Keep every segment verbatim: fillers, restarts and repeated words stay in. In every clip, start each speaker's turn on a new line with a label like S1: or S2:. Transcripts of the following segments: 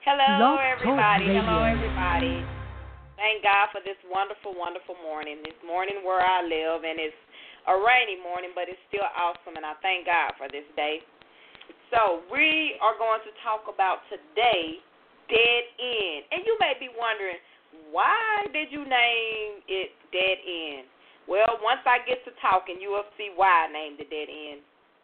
S1: Hello,
S2: Blog Talk
S1: everybody. Hello,
S2: Radio.
S1: everybody. Thank God for this wonderful, wonderful morning. This morning where I live, and it's a rainy morning, but it's still awesome, and I thank God for this day. So we are going to talk about today, Dead End. And you may be wondering, why did you name it Dead End? Well, once I get to talking, you will see why I named it Dead End.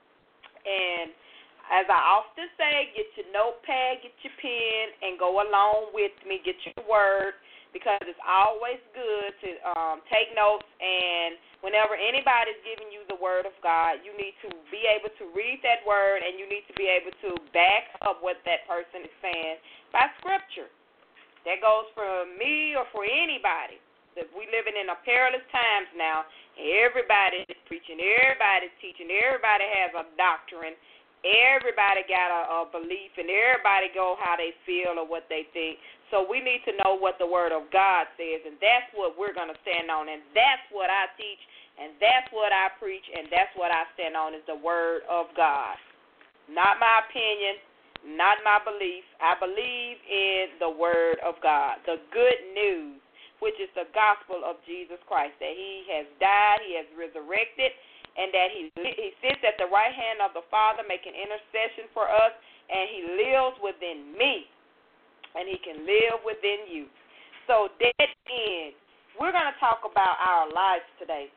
S1: And as I often say, get your notepad, get your pen, and go along with me. Get your word, because it's always good to um, take notes. And whenever anybody's giving you the word of God, you need to be able to read that word, and you need to be able to back up what that person is saying by scripture. That goes for me or for anybody. That we living in a perilous times now. Everybody is preaching, everybody's teaching, everybody has a doctrine. Everybody got a, a belief, and everybody go how they feel or what they think. So we need to know what the Word of God says, and that's what we're going to stand on, and that's what I teach, and that's what I preach, and that's what I stand on is the Word of God. Not my opinion, not my belief. I believe in the Word of God, the good news, which is the gospel of Jesus Christ, that He has died, He has resurrected, and that he he sits at the right hand of the Father making intercession for us, and He lives within me, and He can live within you. So, dead end. We're going to talk about our lives today.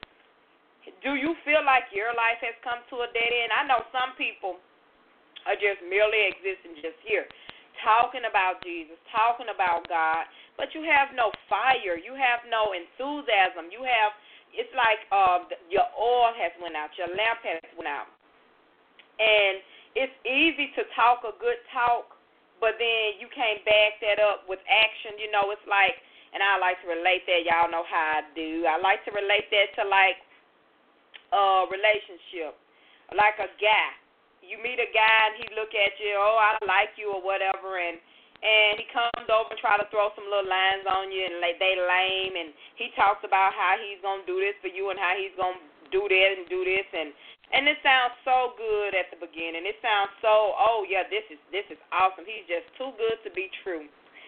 S1: Do you feel like your life has come to a dead end? I know some people are just merely existing just here, talking about Jesus, talking about God, but you have no fire. You have no enthusiasm. You have It's like uh, your oil has went out, your lamp has went out. And it's easy to talk a good talk, but then you can't back that up with action. You know, it's like, and I like to relate that. Y'all know how I do. I like to relate that to like a relationship, like a guy. You meet a guy and he look at you, oh, I like you or whatever, and And he comes over and try to throw some little lines on you, and like they lame, and he talks about how he's gonna do this for you and how he's gonna do that and do this, and and it sounds so good at the beginning. It sounds so, oh yeah, this is this is awesome. He's just too good to be true,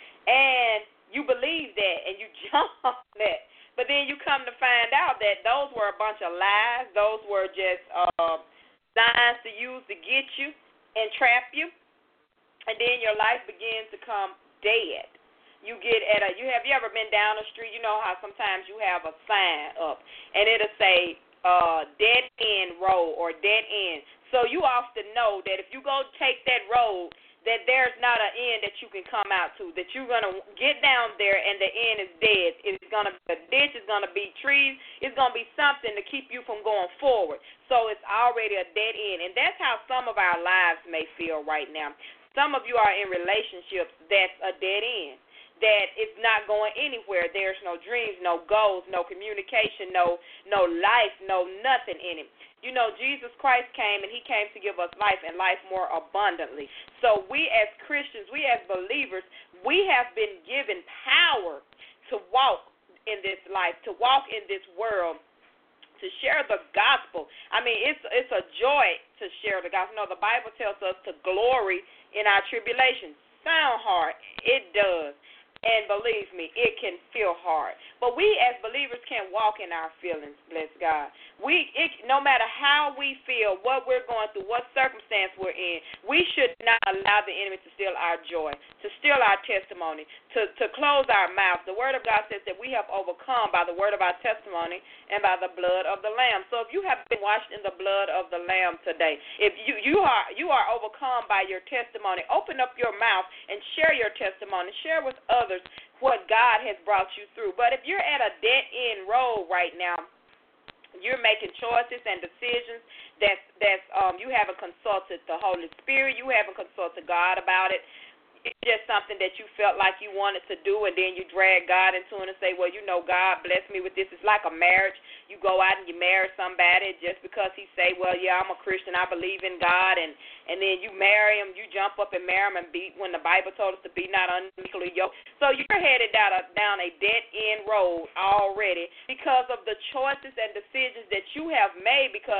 S1: and you believe that and you jump on that. But then you come to find out that those were a bunch of lies. Those were just uh, signs to use to get you and trap you. And then your life begins to come dead. You get at a, you have you ever been down the street? You know how sometimes you have a sign up, and it'll say uh, dead end road or dead end. So you often know that if you go take that road, that there's not an end that you can come out to, that you're going to get down there and the end is dead. It's going to be a ditch, it's going to be trees, it's going to be something to keep you from going forward. So it's already a dead end. And that's how some of our lives may feel right now. Some of you are in relationships that's a dead end, that it's not going anywhere. There's no dreams, no goals, no communication, no no life, no nothing in it. You know, Jesus Christ came, and He came to give us life and life more abundantly. So we as Christians, we as believers, we have been given power to walk in this life, to walk in this world, to share the gospel. I mean, it's it's a joy to share the gospel. No, the Bible tells us to glory in our tribulations. Sound hard. It does. And believe me, it can feel hard. But we as believers can't walk in our feelings, bless God. We, it, no matter how we feel, what we're going through, what circumstance we're in, we should not allow the enemy to steal our joy, to steal our testimony, to, to close our mouth. The Word of God says that we have overcome by the word of our testimony and by the blood of the Lamb. So if you have been washed in the blood of the Lamb today, if you, you are you are overcome by your testimony, open up your mouth and share your testimony. Share with others what God has brought you through. But if you're at a dead-end road right now, you're making choices and decisions that that's um, you haven't consulted the Holy Spirit, you haven't consulted God about it. It's just something that you felt like you wanted to do, and then you drag God into it and say, well, you know, God bless me with this. It's like a marriage. You go out and you marry somebody just because he say, well, yeah, I'm a Christian, I believe in God, and, and then you marry him, you jump up and marry him and beat when the Bible told us to be not unequally yoked. So you're headed down a, down a dead-end road already because of the choices and decisions that you have made, because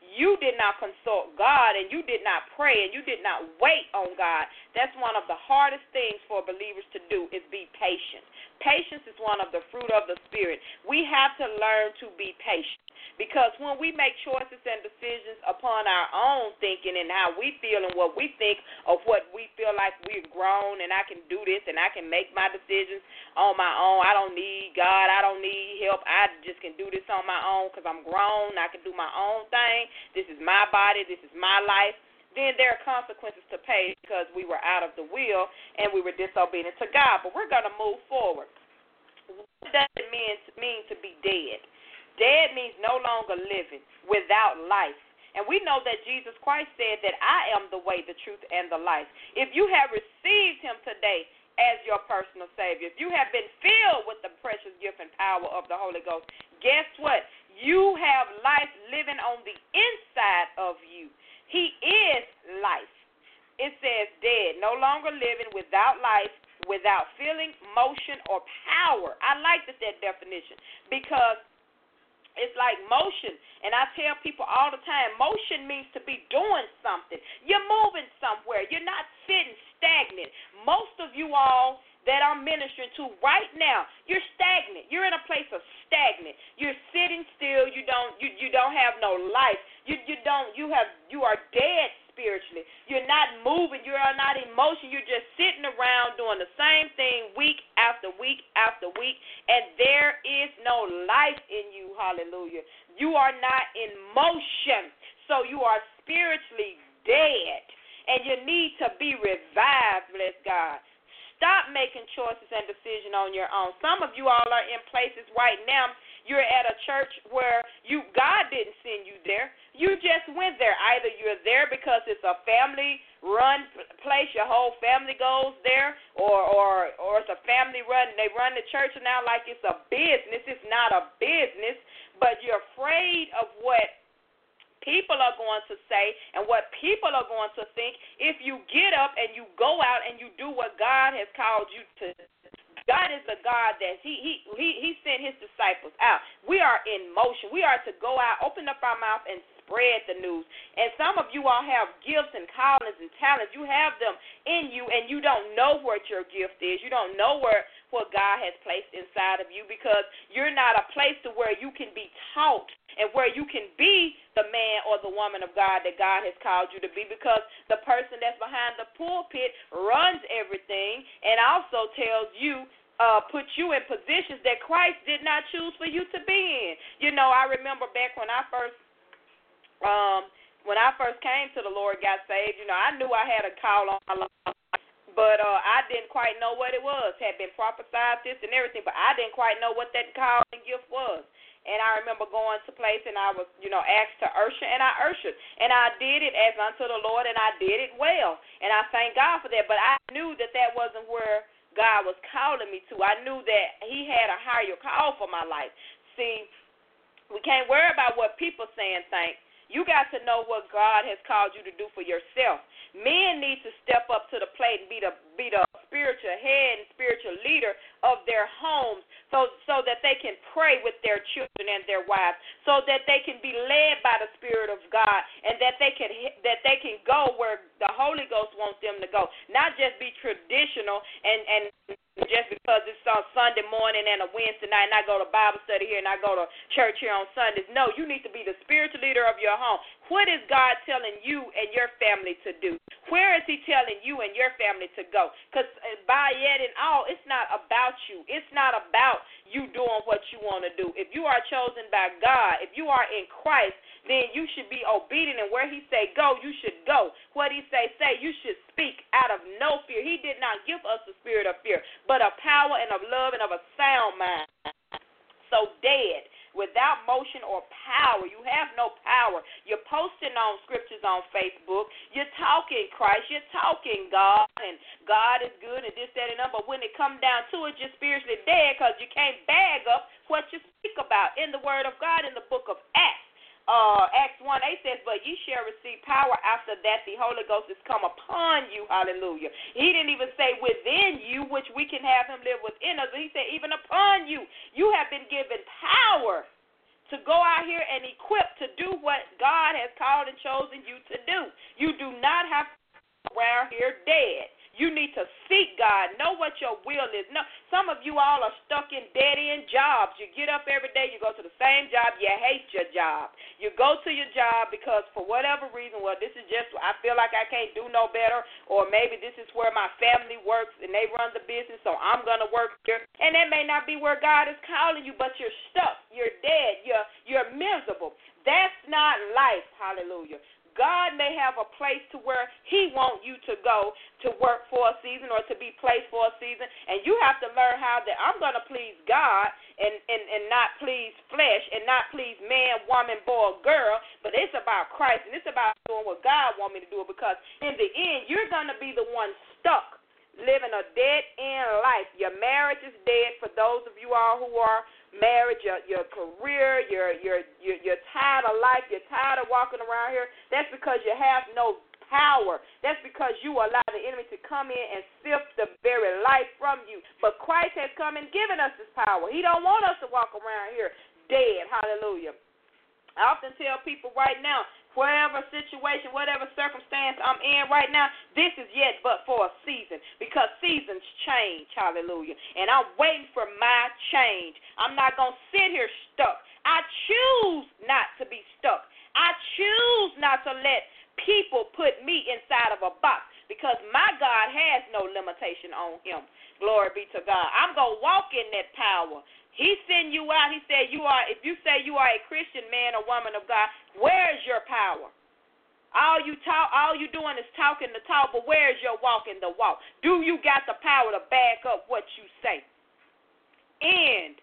S1: you did not consult God and you did not pray and you did not wait on God. That's one of the hardest things for believers to do is be patient. Patience is one of the fruit of the Spirit. We have to learn to be patient. Because when we make choices and decisions upon our own thinking and how we feel and what we think of what we feel like we're grown and I can do this and I can make my decisions on my own. I don't need God. I don't need help. I just can do this on my own because I'm grown. I can do my own thing. This is my body. This is my life. Then there are consequences to pay because we were out of the will and we were disobedient to God. But we're going to move forward. What does it mean, mean to be dead? Dead means no longer living, without life. And we know that Jesus Christ said that I am the way, the truth, and the life. If you have received him today as your personal Savior, if you have been filled with the precious gift and power of the Holy Ghost, guess what? You have life living on the inside of you. He is life. It says dead, no longer living, without life, without feeling, motion, or power. I like that, that definition because it's like motion, and I tell people all the time, motion means to be doing something. You're moving somewhere. You're not sitting stagnant. Most of you all that I'm ministering to right now, you're stagnant. You're in a place of stagnant. You're sitting still. You don't you, you don't have no life. You you don't you have you are dead spiritually. You're not moving. You are not in motion. You're just sitting around doing the same thing week after week after week, and there is no life in you. Hallelujah. You are not in motion, so you are spiritually dead, and you need to be revived, bless God. Stop making choices and decisions on your own. Some of you all are in places right now. You're at a church where you God didn't send you there. You just went there. Either you're there because it's a family-run place, your whole family goes there, or or or it's a family-run. They run the church now like it's a business. It's not a business, but you're afraid of what people are going to say and what people are going to think if you get up and you go out and you do what God has called you to. God is a God that he, he he he sent his disciples out. We are in motion. We are to go out, open up our mouth, and spread the news. And some of you all have gifts and callings and talents. You have them in you, and you don't know what your gift is. You don't know where what God has placed inside of you because you're not a place to where you can be taught and where you can be the man or the woman of God that God has called you to be, because the person that's behind the pulpit runs everything and also tells you, uh, put you in positions that Christ did not choose for you to be in. You know, I remember back when I first um, when I first came to the Lord, got saved, you know, I knew I had a call on my life, but uh, I didn't quite know what it was. Had been prophesied this and everything, but I didn't quite know what that call and gift was. And I remember going to place and I was, you know, asked to usher, and I ushered. And I did it as unto the Lord, and I did it well. And I thank God for that. But I knew that that wasn't where God was calling me to. I knew that he had a higher call for my life. See, we can't worry about what people say and think. You got to know what God has called you to do for yourself. Men need to step up to the plate and be the be the spiritual head and spiritual leader of their homes, so so that they can pray with their children and their wives, so that they can be led by the Spirit of God, and that they can that they can go where the Holy Ghost wants them to go, not just be traditional and and just because it's on Sunday morning and a Wednesday night and I go to Bible study here and I go to church here on Sundays. No, you need to be the spiritual leader of your home. What is God telling you and your family to do? Where is he telling you and your family to go? Because by yet and all, it's not about you. It's not about you doing what you want to do. If you are chosen by God, if you are in Christ, then you should be obedient, and where he say go, you should go. What he say say, you should speak out of no fear. He did not give us the spirit of fear, but of power and of love and of a sound mind. So dead, without motion or power. You have no power. You're posting on scriptures on Facebook. You're talking Christ. You're talking God, and God is good and this, that, and that. But when it comes down to it, you're spiritually dead because you can't bag up what you speak about in the Word of God in the book of Acts. Uh, Acts one eight says, but ye shall receive power after that the Holy Ghost is come upon you. Hallelujah. He didn't even say within you, which we can have him live within us. He said even upon you. You have been given power to to go out here and equip to do what God has called and chosen you to do. You do not have to go around here dead. You need to seek God, know what your will is. No, some of you all are stuck in dead-end jobs. You get up every day, you go to the same job, you hate your job. You go to your job because for whatever reason, well, this is just, I feel like I can't do no better, or maybe this is where my family works and they run the business, so I'm going to work here. And that may not be where God is calling you, but you're stuck, you're dead, you're, you're miserable. That's not life, hallelujah. God may have a place to where he wants you to go to work for a season or to be placed for a season, and you have to learn how that I'm going to please God and, and, and not please flesh and not please man, woman, boy, or girl, but it's about Christ, and it's about doing what God wants me to do, because in the end, you're going to be the one stuck living a dead-end life. Your marriage is dead for those of you all who are married, your your career, your your you're, you're tired of life, you're tired of walking around here. That's because you have no power. That's because you allow the enemy to come in and sift the very life from you. But Christ has come and given us this power. He don't want us to walk around here dead. Hallelujah. I often tell people right now, whatever situation, whatever circumstance I'm in right now, this is yet but for a season, because seasons change, hallelujah. And I'm waiting for my change. I'm not going to sit here stuck. I choose not to be stuck. I choose not to let people put me inside of a box, because my God has no limitation on him. Glory be to God. I'm going to walk in that power. He sent you out. He said, "You are. If you say you are a Christian man or woman of God, where's your power? All you talk, all you doing is talking the talk, but where's your walk in the walk? Do you got the power to back up what you say?" End.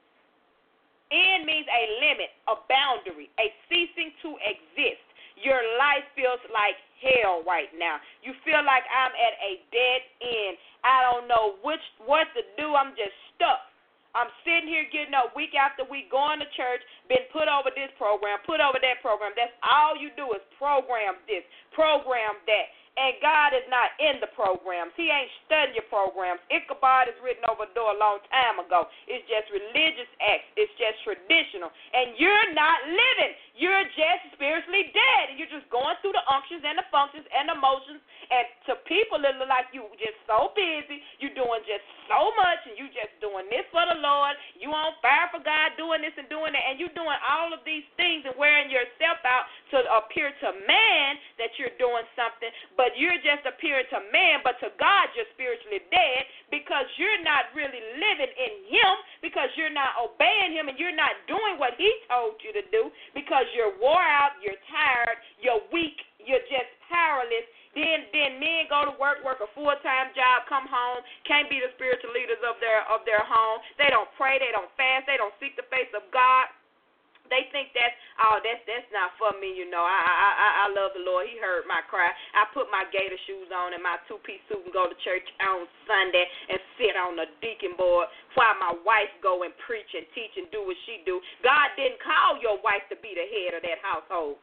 S1: End means a limit, a boundary, a ceasing to exist. Your life feels like hell right now. You feel like I'm at a dead end. I don't know which what to do. I'm just stuck. I'm sitting here getting up week after week, going to church, been put over this program, put over that program. That's all you do is program this, program that. And God is not in the programs. He ain't studying your programs. Ichabod is written over the door a long time ago. It's just religious acts. It's just traditional. And you're not living. You're just spiritually dead. And you're just going through the unctions and the functions and the motions. And to people, it look like you just so busy. You're doing just so much, and you just doing this for the Lord. You on fire for God, doing this and doing that. And you're doing all of these things and wearing yourself out to appear to man that you're doing something. But But you're just appearing to man, but to God you're spiritually dead, because you're not really living in him, because you're not obeying him, and you're not doing what he told you to do, because you're wore out, you're tired, you're weak, you're just powerless. Then then men go to work, work a full-time job, come home, can't be the spiritual leaders of their of their home. They don't pray, they don't fast, they don't seek the face of God. They think that's, oh, that's that's not for me, you know. I I I I love the Lord. He heard my cry. I put my gator shoes on and my two-piece suit and go to church on Sunday and sit on the deacon board while my wife go and preach and teach and do what she do. God didn't call your wife to be the head of that household.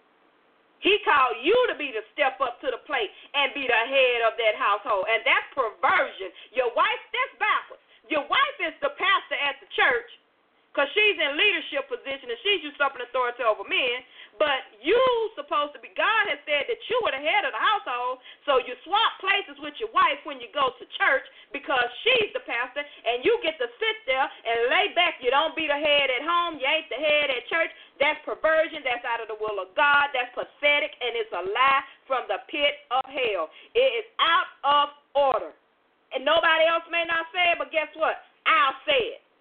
S1: He called you to be to step up to the plate and be the head of that household. And that's perversion. Your wife, that's backwards. Your wife is the pastor at the church, because she's in leadership position and she's usurping authority over men. But you supposed to be, God has said that you are the head of the household, so you swap places with your wife when you go to church, because she's the pastor, and you get to sit there and lay back. You don't be the head at home. You ain't the head at church. That's perversion. That's out of the will of God. That's pathetic, and it's a lie from the pit of hell. It is out of order. And nobody else may not say it, but guess what? I'll say it.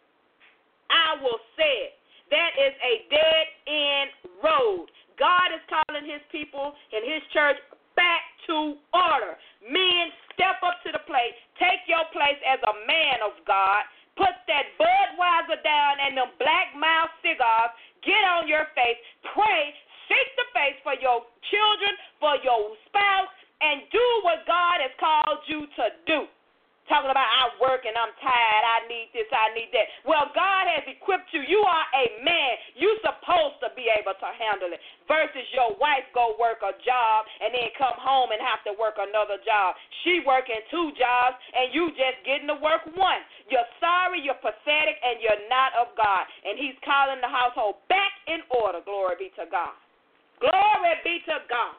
S1: I will say it. That is a dead-end road. God is calling his people and his church back to order. Men, step up to the plate. Take your place as a man of God. Put that Budweiser down and them black mouth cigars. Get on your face. Pray. Seek the face for your children, for your spouse, and do what God has called you to do. Talking about I work and I'm tired, I need this, I need that. Well, God has equipped you. You are a man. You're supposed to be be able to handle it versus your wife go work a job and then come home and have to work another job. She working two jobs and you just getting to work one. You're sorry, you're pathetic, and you're not of God. And he's calling the household back in order. Glory be to God. Glory be to God.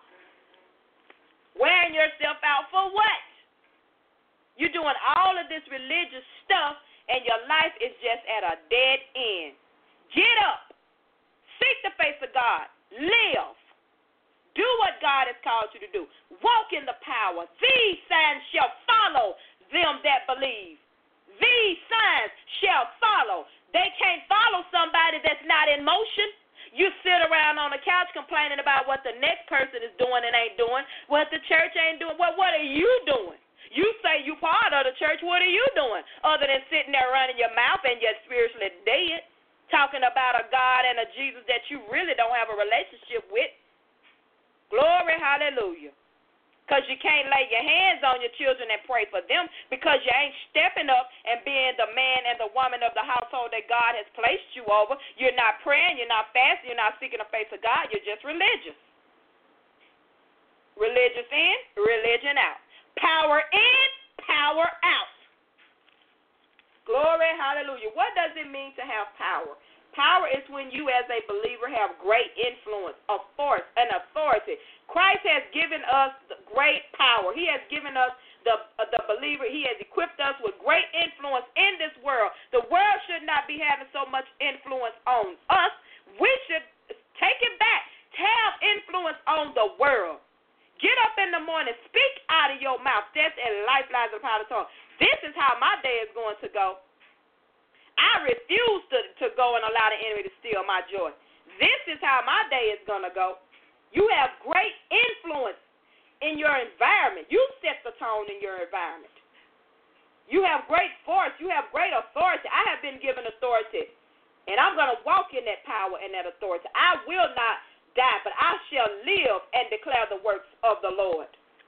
S1: Wearing yourself out for what? You're doing all of this religious stuff and your life is just at a dead end. Get up. Seek the face of God. Live. Do what God has called you to do. Walk in the power. These signs shall follow them that believe. These signs shall follow. They can't follow somebody that's not in motion. You sit around on the couch complaining about what the next person is doing and ain't doing, what the church ain't doing. Well, what are you doing? You say you part of the church. What are you doing other than sitting there running your mouth and you're spiritually dead, talking about a God and a Jesus that you really don't have a relationship with? Glory, hallelujah. Because you can't lay your hands on your children and pray for them because you ain't stepping up and being the man and the woman of the household that God has placed you over. You're not praying, you're not fasting, you're not seeking the face of God. You're just religious. Religious in, religion out. Power in, power out. Glory, hallelujah. What does it mean to have power? Power is when you as a believer have great influence, a force, an authority. Christ has given us great power. He has given us, the, uh, the believer, he has equipped us with great influence in this world. The world should not be having so much influence on us. We should take it back to have influence on the world. Get up in the morning, speak out of your mouth. Death and life lies in the power of the tongue. This is how my day is going to go. I refuse to, to go and allow the enemy to steal my joy. This is how my day is going to go. You have great influence in your environment. You set the tone in your environment. You have great force. You have great authority. I have been given authority, and I'm going to walk in that power and that authority. I will not die, but I shall live and declare the works of the Lord.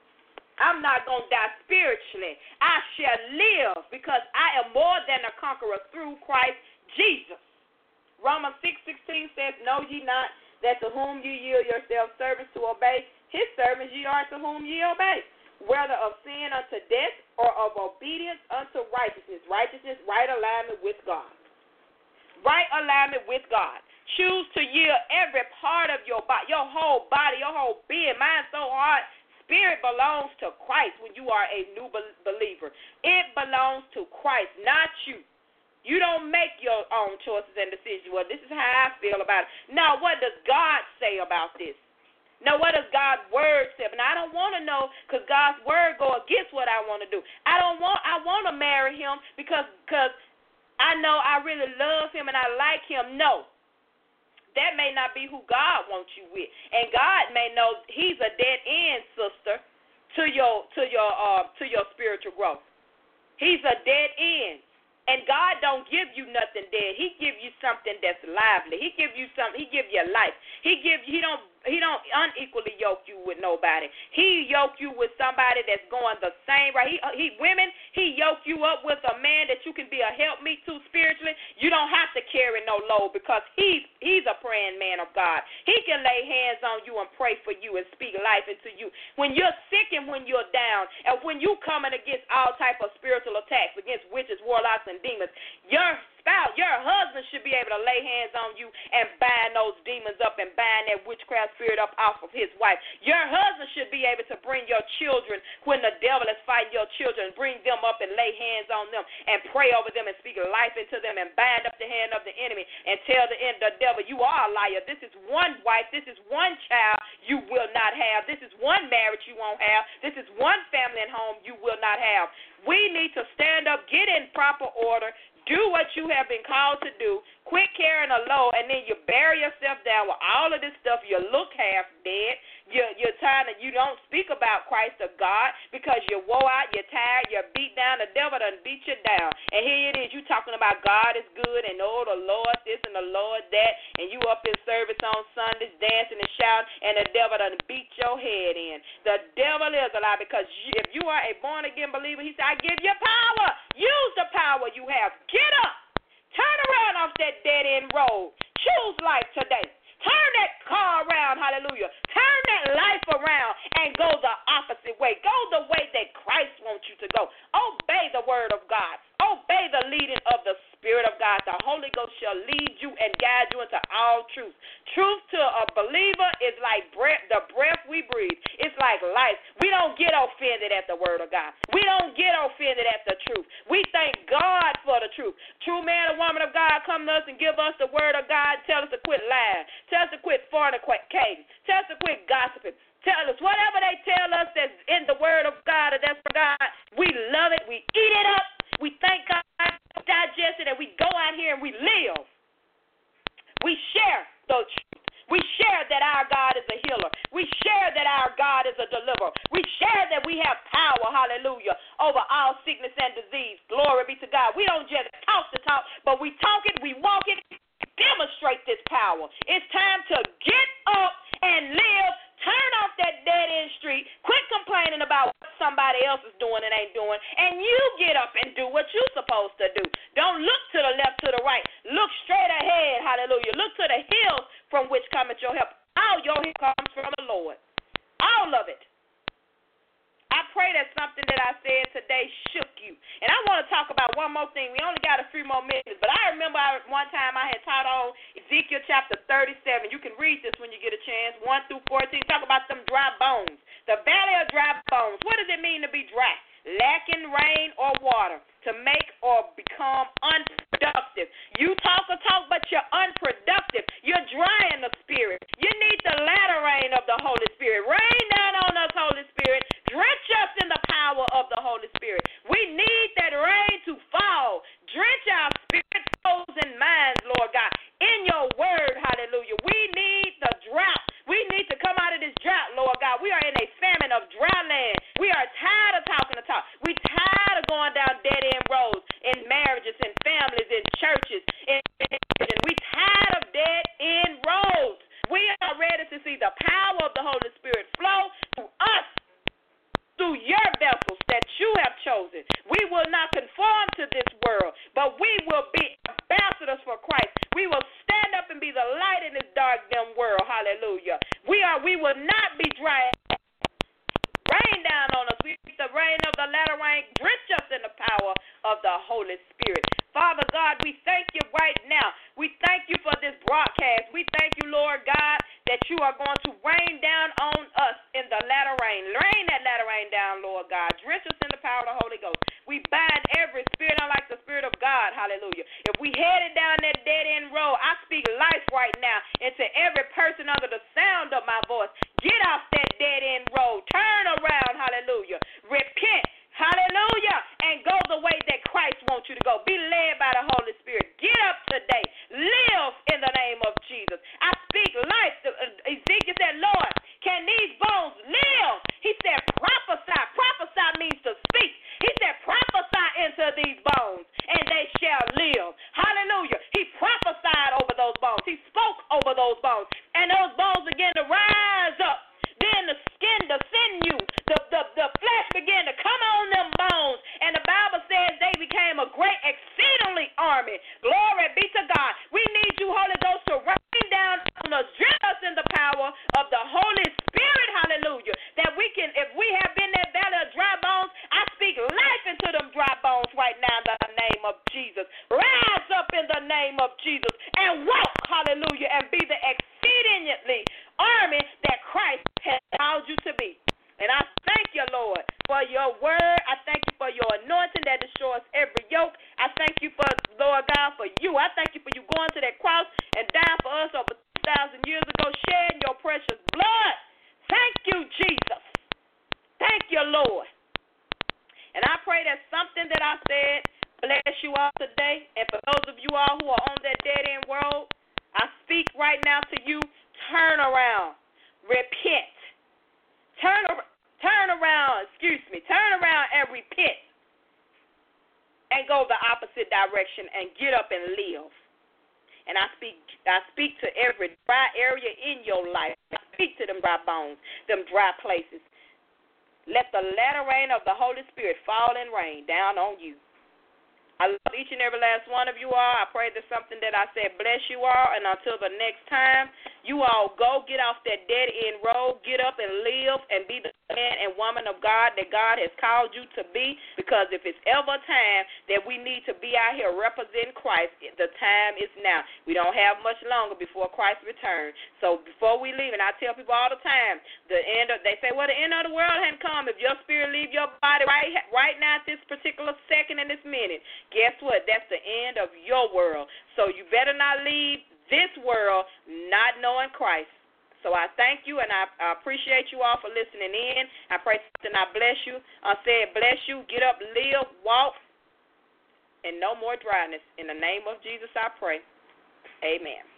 S1: I'm not going to die spiritually. I shall live because I am more than a conqueror through Christ Jesus. Romans six sixteen says, know ye not that to whom ye yield yourselves servants to obey, his servants ye are to whom ye obey, whether of sin unto death or of obedience unto righteousness. Righteousness, right alignment with God. Right alignment with God. Choose to yield every part of your body, your whole body, your whole being, mind, soul, heart, spirit belongs to Christ when you are a new believer. It belongs to Christ, not you. You don't make your own choices and decisions. Well, this is how I feel about it. Now, what does God say about this? Now, what does God's word say? And I don't want to know because God's word go against what I want to do. I don't want. I want to marry him because because I know I really love him and I like him. No. That may not be who God wants you with, and God may know he's a dead end, sister, to your to your uh to your spiritual growth. He's a dead end, and God don't give you nothing dead. He give you something that's lively. He give you something. He give you life. He give he don't he don't unequally yoke you with nobody. He yoke you with somebody that's going the same right. He he women he yoke you up with a man that you can be a helpmeet to spiritually. You don't have to carry no load because he's he's a praying man of God. He can lay hands on you and pray for you and speak life into you. When you're sick and when you're down and when you coming against all type of spiritual attacks against witches, warlocks, and demons, your spouse, your husband should be able to lay hands on you and bind those demons up and bind that witchcraft spirit up off of his wife. Your husband should be able to bring your children when the devil is fighting your children, bring them up and lay hands on them and pray over them and speak life into them and bind up the hand of the enemy and tell the, the devil, you are a liar. This is one wife. This is one child you will not have. This is one marriage you won't have. This is one family and home you will not have. We need to stand up, get in proper order, do what you have been called to do, quit carrying a load, and then you bury yourself down with all of this stuff. You look half dead. You're, you're tired and you don't speak about Christ or God because you're wore out, you're tired, you're beat down. The devil done beat you down. And here it is, you talking about God is good and oh, the Lord this and the Lord that, and you up in service on Sundays dancing and shouting, and the devil done beat your head in. The devil is a lie because you, if you are a born-again believer, he said, I give you power. Use the power you have. Get up. Turn around off that dead-end road. Choose life today. Turn car around, hallelujah. Turn that life around and go the opposite way. Go the way that Christ wants you to go. Obey the word of God. Obey the leading of the Spirit of God. The Holy Ghost shall lead you and guide you into all truth. Truth to a believer is like breath, the breath we breathe. It's like life. We don't get offended at the word of God. We don't get offended at the truth. We thank God for the truth. True man or woman of God come to us and give us the word of God. Tell us to quit lying. Tell us to quit fornicating. Tell us to quit gossiping. Tell us whatever they tell us that's in the word of God or that's for God. We love it. We eat it up. We thank God, digest it, and we go out here and we live. We share the truth. We share that our God is a healer. We share that our God is a deliverer. We share that we have power, hallelujah, over all sickness and disease. Glory be to God. We don't just talk the talk, but we talk it, we walk it, demonstrate this power. It's time to get up and live. Turn off that dead-end street. Quit complaining about what somebody else is doing and ain't doing. And you get up and do what you're supposed to do. Don't look to the left, to the right. Look straight ahead. Hallelujah. Look to the hills from which cometh your help. All your help comes from the Lord. All of it. I pray that something that I said today shook you. And I want to talk about one more thing. We only got a few more minutes, but I remember I, one time I had taught on Ezekiel chapter thirty-seven. You can read this when you get a chance, one through fourteen. Talk about them dry bones, the valley of dry bones. What does it mean to be dry? Lacking rain or water, to make or become unproductive. You talk a talk, but you're unproductive. You're dry in the spirit. You need the latter rain of the Holy Spirit. Rain down on us, Holy Spirit. Drench us in the power of the Holy Spirit. We need that rain to fall. Drench our spirit, souls, and minds, Lord God, in your word, hallelujah. We need the drought. We need to come out of this drought, Lord God. We are in a famine of dry land. We are tired of talking the talk. We tired of going down dead-end roads in marriages, in families, in churches. In, in, we tired of dead-end roads. We are ready to see the power of the Holy Spirit flow through us, through your vessels that you have chosen. We will not conform to this world, but we will be ambassadors for Christ. We will stand up and be the light in this dark, dim world. Hallelujah. We are. We will not be dry. Rain down on us. We need the rain of the latter rain. Drench us in the power of the Holy Spirit. Father God, we thank you right now. We thank you for this broadcast. We thank you, Lord God, that you are going to rain down on us in the latter rain. Rain that latter rain down, Lord God. Drench us in the power of the Holy Ghost. We bind every spirit unlike the Spirit of God. Hallelujah. If we headed down that dead-end road, I speak life right now into every person under the sound of my voice. Get off that dead-end road. Turn around. Hallelujah. Repent. Hallelujah. And go the way that Christ wants you to go. Be led by the Holy Spirit. Get up today. Live in the name of Jesus. I speak life. Ezekiel said, Lord, can these bones live? He said, prophesy. Prophesy means to speak. He said, prophesy into these bones, and they shall live. Hallelujah. He prophesied over those bones. He spoke over those bones, and those bones began to rise up. Then the skin, the sinew, the, the, the flesh began to come on them bones. And the Bible says they became a great, exceedingly army. Glory be to God. We need you, Holy Ghost, to rain down on us, dress us in the power of the Holy Spirit. Hallelujah. That we can, if we have been in that valley of dry bones, I speak life into them dry bones right now in the name of Jesus. Rise up in the name of Jesus and walk, hallelujah, and be the exceedingly army that Christ has called you to be. And I thank you, Lord, for your word. I thank you for your anointing that destroys every yoke. I thank you for, Lord God, for you. I thank you for you going to that cross and dying for us over two thousand years ago, shedding your precious blood. Thank you, Jesus. Thank you, Lord. And I pray that something that I said bless you all today. And for those of you all who are on that dead-end road, I speak right now to you, turn around, repent. Turn, turn around, excuse me, turn around and repent and go the opposite direction and get up and live. And I speak I speak to every dry area in your life. I speak to them dry bones, them dry places. Let the latter rain of the Holy Spirit fall and rain down on you. I love each and every last one of you all. I pray that something that I said bless you all. And until the next time, you all go get off that dead-end road, get up and live and be the man and woman of God that God has called you to be. Because if it's ever time that we need to be out here representing Christ, the time is now. We don't have much longer before Christ returns. So before we leave, and I tell people all the time, the end of, they say, well, the end of the world hadn't come. If your spirit leave your body right, right now at this particular second and this minute, guess what? That's the end of your world. So you better not leave this world not knowing Christ. So I thank you, and I, I appreciate you all for listening in. I pray that I bless you. I said bless you. Get up, live, walk, and no more dryness. In the name of Jesus I pray. Amen.